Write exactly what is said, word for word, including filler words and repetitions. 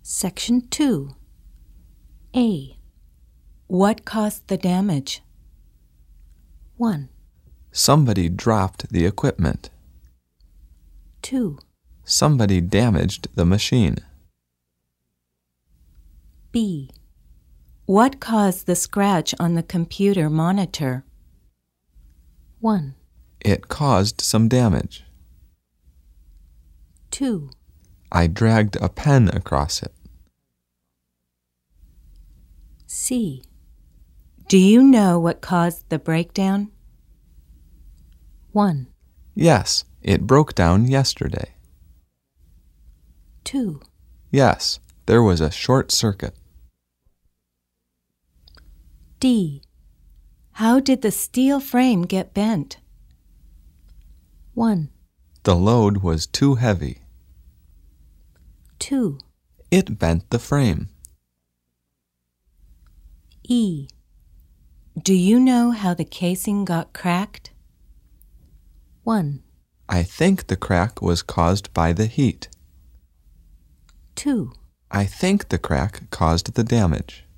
Section two. A. What caused the damage? one. Somebody dropped the equipment. two. Somebody damaged the machine. B. What caused the scratch on the computer monitor? one. It caused some damage. two. I dragged a pen across it. C. Do you know what caused the breakdown? one. Yes, it broke down yesterday. two. Yes, there was a short circuit. D. How did the steel frame get bent? one. The load was too heavy. two. It bent the frame. E. Do you know how the casing got cracked? one. I think the crack was caused by the heat. two. I think the crack caused the damage.